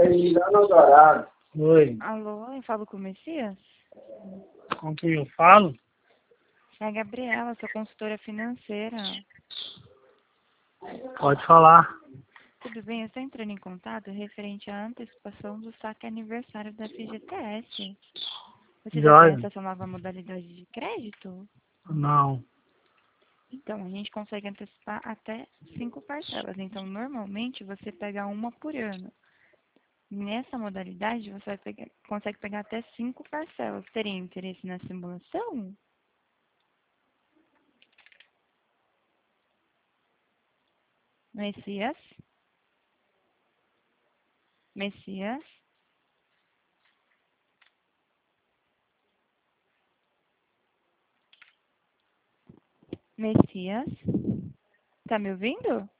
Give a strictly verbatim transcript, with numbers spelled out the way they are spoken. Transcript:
Oi, Alô, eu falo com o Messias? com quem eu falo? É a Gabriela, sua consultora financeira. Pode falar. Tudo bem? Eu estou entrando em contato referente à antecipação do saque aniversário da F G T S. Você já Joia? conhece essa nova modalidade de crédito? Não. Então, a gente consegue antecipar até cinco parcelas. Então, normalmente, você pega uma por ano. Nessa modalidade, você vai pegar, consegue pegar até cinco parcelas. Teria interesse na simulação? Messias? Messias? Messias? Tá me ouvindo?